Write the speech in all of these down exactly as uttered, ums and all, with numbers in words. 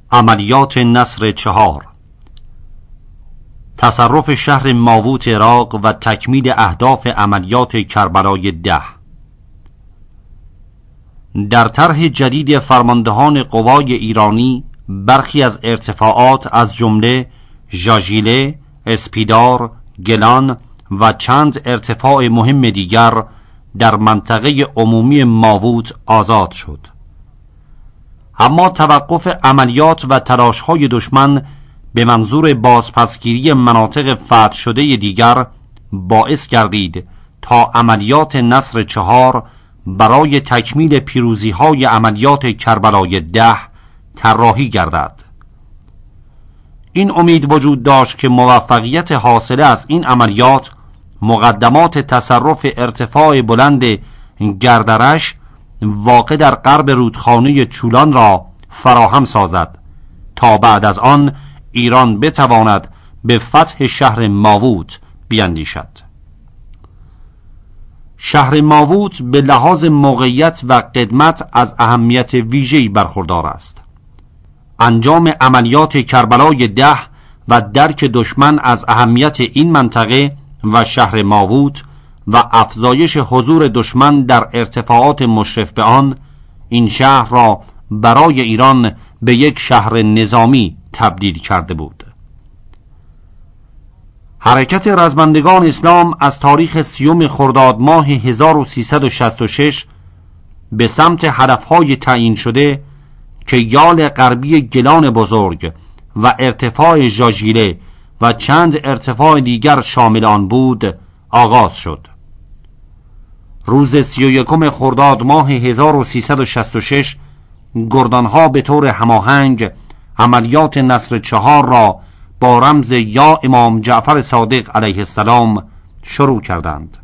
عملیات نصر چهار، تصرف شهر ماووت عراق و تکمیل اهداف عملیات کربلای ده. در طرح جدید فرماندهان قوای ایرانی برخی از ارتفاعات از جمله ژاژیله، اسپیدار، گلان و چند ارتفاع مهم دیگر در منطقه عمومی ماووت آزاد شد. اما توقف عملیات و تلاش‌های دشمن به منظور بازپسگیری مناطق فتح شده دیگر باعث گردید تا عملیات نصر چهار برای تکمیل پیروزی‌های عملیات کربلای ده طراحی گردد. این امید وجود داشت که موفقیت حاصله از این عملیات مقدمات تصرف ارتفاع بلند گردرش واقع در غرب رودخانه چولان را فراهم سازد تا بعد از آن ایران بتواند به فتح شهر ماووت بیندیشد. شهر ماووت به لحاظ موقعیت و قدمت از اهمیت ویژه‌ای برخوردار است. انجام عملیات کربلای ده و درک دشمن از اهمیت این منطقه و شهر ماووت و افزایش حضور دشمن در ارتفاعات مشرف به آن، این شهر را برای ایران به یک شهر نظامی تبدیل کرده بود. حرکت رزمندگان اسلام از تاریخ سیوم خرداد ماه هزار و سیصد و شصت و شش به سمت هدفهای تعیین شده که یال غربی گلان بزرگ و ارتفاع ژاژیله و چند ارتفاع دیگر شامل آن بود آغاز شد. روز سی و یکم خرداد ماه هزار و سیصد و شصت و شش گردانها به طور هماهنگ عملیات نصر چهار را با رمز یا امام جعفر صادق علیه السلام شروع کردند.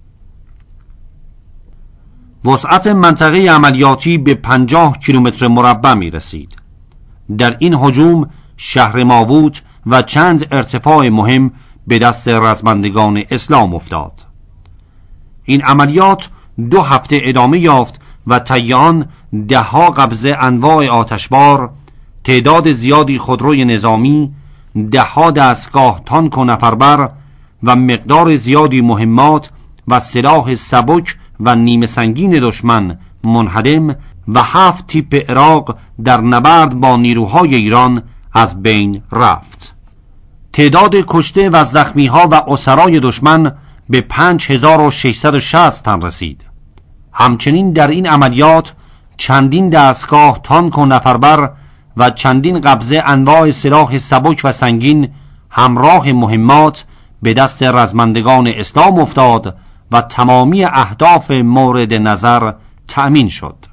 وسعت منطقه عملیاتی به پنجاه کیلومتر مربع می رسید. در این هجوم شهر ماووت و چند ارتفاع مهم به دست رزمندگان اسلام افتاد. این عملیات دو هفته ادامه یافت و طی آن دهها قبضه انواع آتشبار، تعداد زیادی خودروی نظامی، دهها دستگاه تانک و نفربر و مقدار زیادی مهمات و سلاح سبک و نیمه سنگین دشمن منهدم و هفت تیپ عراق در نبرد با نیروهای ایران از بین رفت. تعداد کشته و زخمیها و اسرای دشمن به پنج هزار و ششصد و شصت تن رسید. همچنین در این عملیات چندین دستگاه تانک و نفربر و چندین قبضه انواع سلاح سبک و سنگین همراه مهمات به دست رزمندگان اسلام افتاد و تمامی اهداف مورد نظر تأمین شد.